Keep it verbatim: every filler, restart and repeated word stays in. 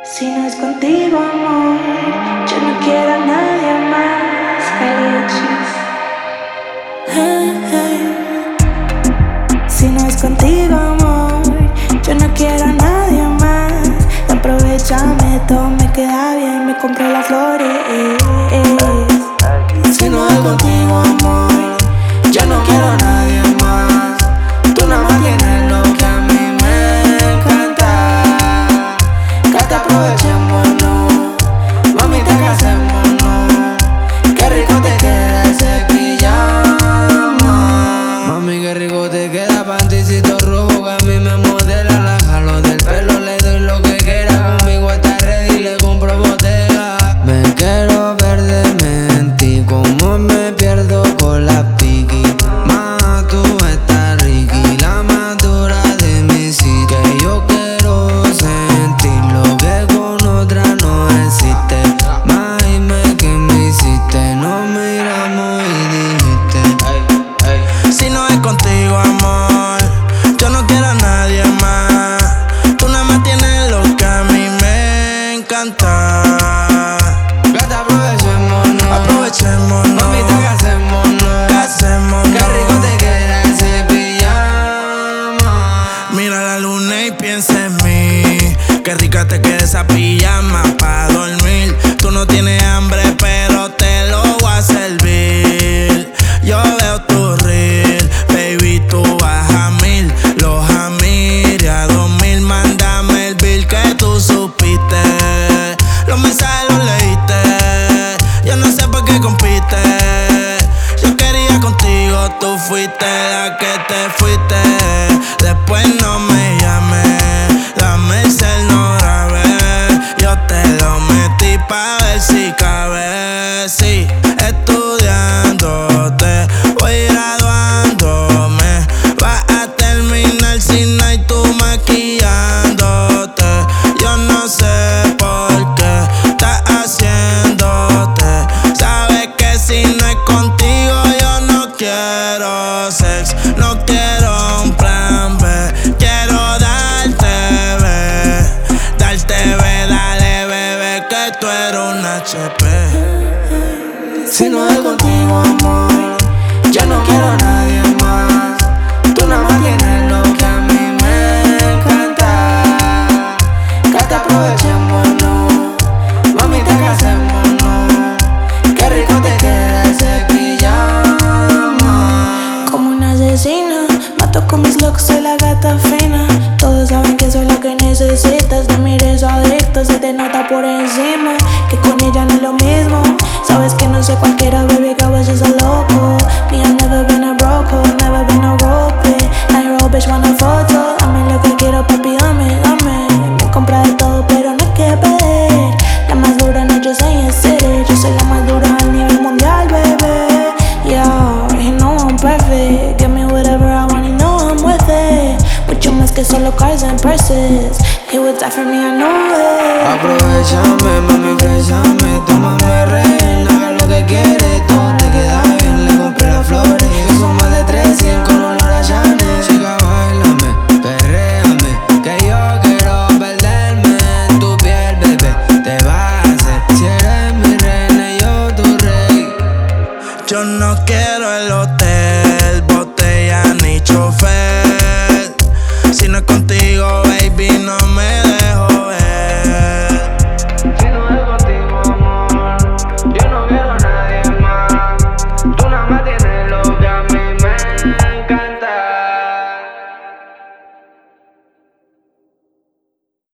Si no es contigo, amor, yo no quiero a nadie más. Caliuchis. Hey, hey. Si no es contigo, amor, yo no quiero a nadie más. Aprovechame, todo me queda bien, me compré las flores. Si no es contigo, amor, yo no quiero a nadie más. Tú nada más tienes lo que a mí me encanta. Que te aprovechémonos, mamita, que hacémonos. Qué rico te queda ese pijama. Mami, qué rico te queda panticito rojo que a mí me modela. La jalo del pelo, le doy lo que quiera. Conmigo está ready, le compro botella. Me quiero ver demente, como me pierdo con la piqui. Ma, tú estás riqui, la más dura de mi sitio. Que yo quiero sentir lo que con otra no existe. Ma, dime que me hiciste, nos miramos y dijiste ay, ay. Si no es contigo, amor, yo no quiero a nadie más. Tú nada más tienes lo que a mí me encanta. Gata, aprovechémonos, Aprovechémonos, mamita, que hacémonos, ¿qué hacemos? qué rico te queda ese pijama. Mira la luna y piensa en mí. Qué rica te queda esa pijama pa' dormir. Tú no tienes hambre, pero te lo voy a servir. Yo veo tu reel, baby, tú vas a mil. Los a mil y a dos mil. Mándame el bill que tú supiste. Los mensajes los leíste. Yo no sé por qué compite. Yo quería contigo, tú fuiste la que te fuiste. Después no me llames, dame el cel, no grabé. Yo te lo metí pa' ver si cabe. Sí, estudiándote, voy graduándome. Vas a terminar sin nada y tú maquillándote. Yo no sé por qué estás haciéndote. Sabes que si no es contigo yo no quiero sex. No quiero un plan B, quiero darte B. Darte B, dale bebé, que tú eres un H P. Si no es contigo, amor, yo no quiero a nadie más. Tú nada más tienes lo que a mí me encanta. Que te aprovechémonos, mamita, que hacémonos. Qué rico te queda ese pijama. Como una asesina, mato con mis looks, soy la gata fina. Todos saben que soy la que necesitas. De mi eres adicto, se te nota por encima. Que con ella no es lo mismo. Sabes que no soy cualquiera, baby, que a veces a loco. Me, I've never been a broke, never been a rope. I roll, bitch, want a photo. Dame lo que quiero, papi, dame, dame. Me compra de todo, pero no hay que pedir. La más dura, no, yo soy en city. Yo soy la más dura a nivel mundial, baby. Yeah, you know I'm perfect. Give me whatever I want, you know I'm with it. Mucho más que solo cars and purses. He would die for me, I know it. Aprovechame, mami, ofréchame, tómame reina, haga lo que quieres, todo te queda bien, le compré las flores, que son más de trescientos con olor a Chanel. Chica, bailame, perréame, que yo quiero perderme en tu piel, bebé, te vas a hacer, si eres mi reina y yo tu rey. Yo no quiero el otro.